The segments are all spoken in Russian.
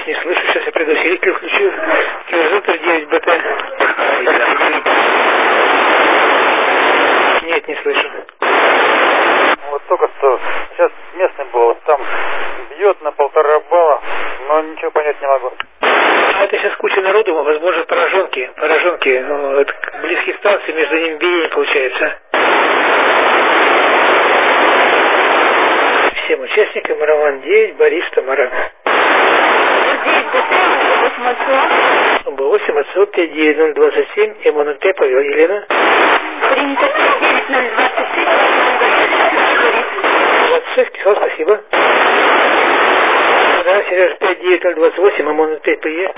не слышу. Сейчас я предусилитель включу. Киорзатор 9БТ. Нет, не слышу. Вот только что сейчас местный был, вот там бьет на 1,5 балла, но ничего понять не могу. А это сейчас куча народу, возможно, пораженки. Ну, это близкие станции, между ними биение получается. Всем участникам Роман 9, Борис, Тамара. 8 отсот 59027, МНТ, Павел, Елена. Принято 59027. 26, писал, спасибо. Да, Сереж, 59028, МНТ, ПЕ.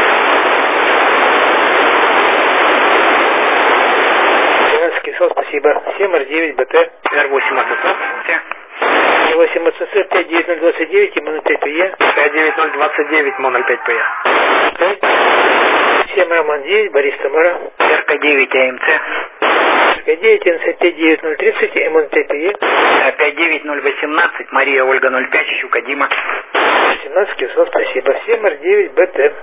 12, писал, спасибо. 7, Р9, БТ. Р8 АТС. 8 АТС, 59029, МНТ, ПЕ. 59029, МОН-05 ПЕ. 7, Роман 9, Борис, Тамара. РК9 АМЦ. РК9 НЦ 59030, МНТ, ПЕ. 59018, Мария Ольга 05, Щука Дима. 17, Кисов, спасибо. 7, Р9, БТ.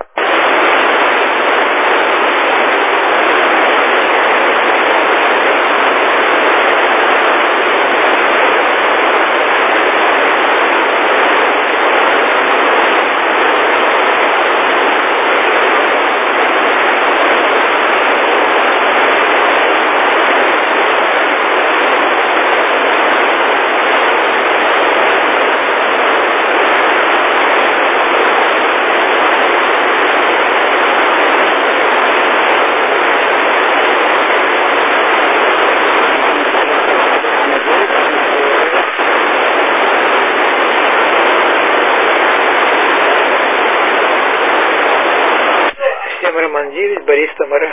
Роман 9, Борис, Тамара.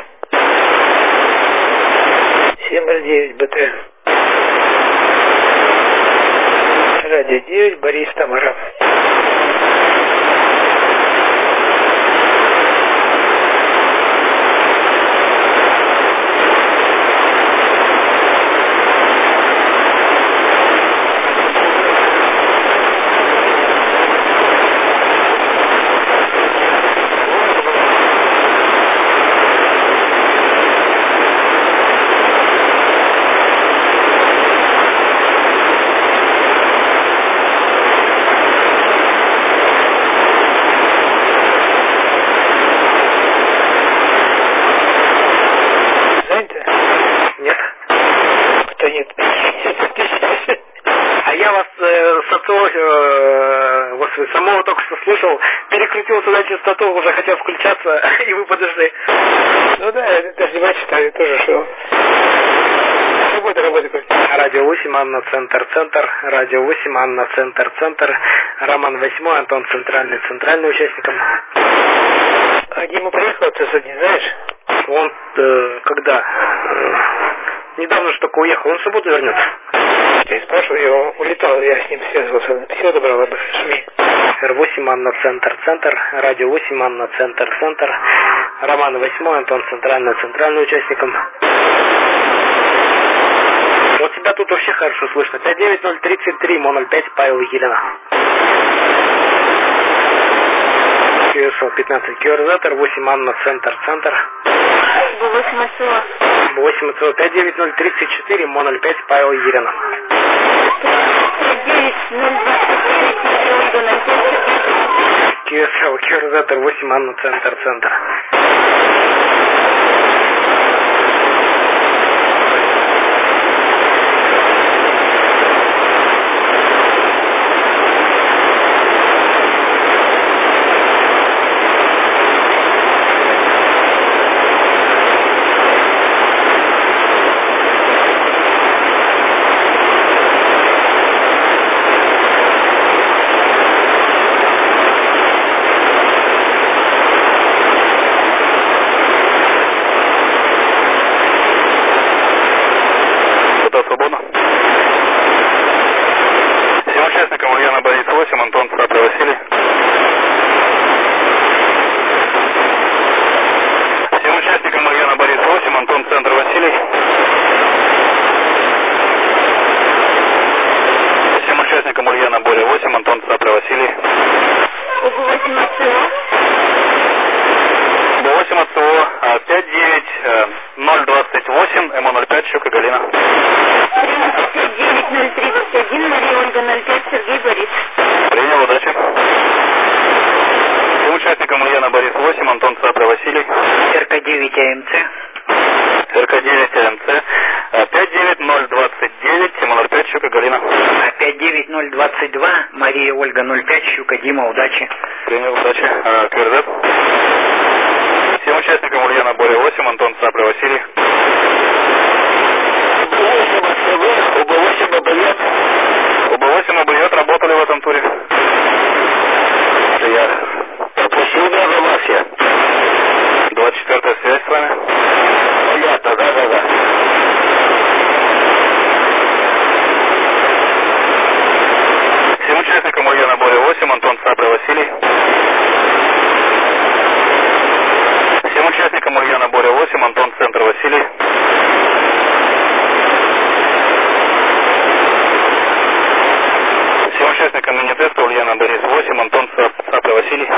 7 Р9, БТ. Радио 9, Борис, Тамара. Самого только что слушал, перекрутил туда частоту, уже хотел включаться, и вы подошли. Ну да, я даже не читаю тоже, что... Работа. Радио 8, Анна, центр. Радио 8, Анна, центр. Роман 8, Антон, центральный участником. А Дима приехал отсюда, не знаешь? Он, когда? Недавно же только уехал, он в субботу вернется. Я спрашиваю, я улетал, я с ним связывался. Все добрал, ШМИ. Р8, Анна, центр. Радио 8, Анна, центр. Роман 8, Антон, центральный участником. Вот тебя тут вообще хорошо слышно. 59033, МОН-05, Павел, Елена. QSL 15, Киорзатор, 8, Анна, центр. 8 СО. 8 СО, 59034, МОН-05, Павел, Елена. 59029, QSL, Киорзатор, 8, Анна, центр. АМЦ. РК-9 АМЦ. 59029, Тимур 05, Щука, Галина. 59022, Мария Ольга 05, Щука, Дима, удачи. Принял, удачи. КРЗ. Всем участникам Ульяна Боря 8, Антон Цапля, Василий. УБ8 обойдет, работали в этом туре. Я пропустил даже вас я. 24-я связь с вами. Понятно, да. Всем участникам Ульяна Боря 8, Антон Цапля, Василий. Всем участникам Ульяна Боря 8, Антон Центр, Василий. Всем участникам мини-теста Ульяна Борис 8, Антон Цапля, Василий.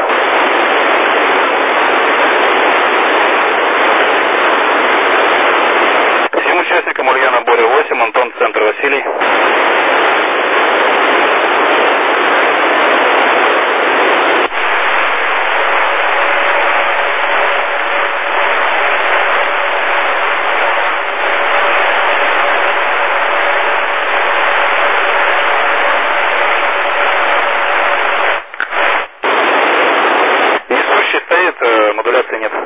Всем участникам Ульяна Боря 8, Антон Центр, Василий. Модуляции нет.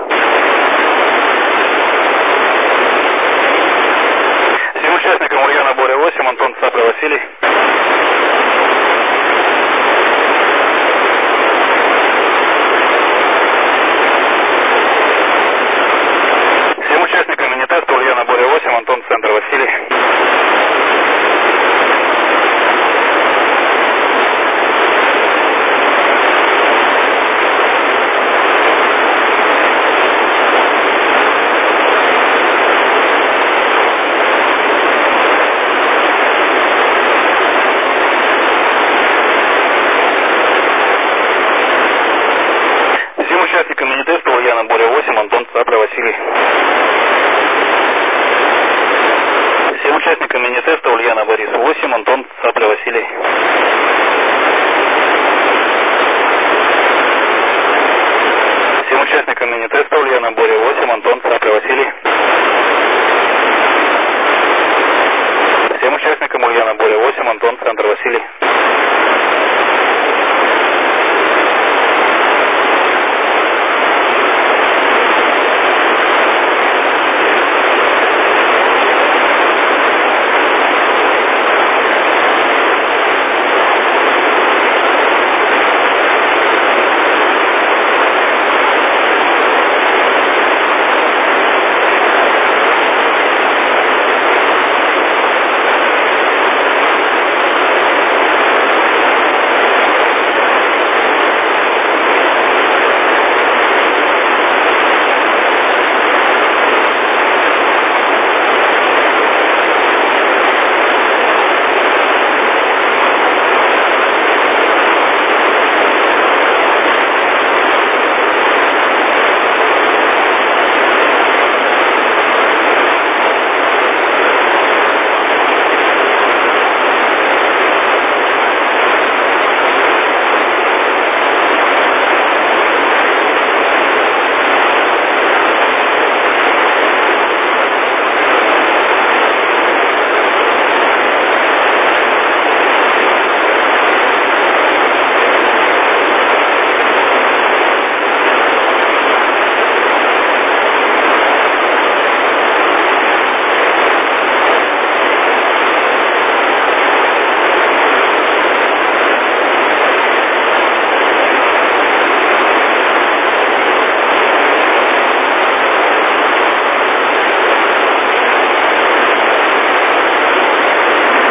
Всем участникам Ульяна Боря 8, Антон Цапля, Василий. Всем участникам мини-теста Ульяна Боря 8, Антон Центр, Василий. Участникам мини-теста Ульяна Боря 8, Антон Цапля, Василий. Всем участникам мини-теста Ульяна Борис 8, Антон Цапля, Василий. Всем участникам мини-теста Ульяна Боря 8, Антон Цапля, Василий. Всем участникам Ульяна Боря 8, Антон Центр, Василий.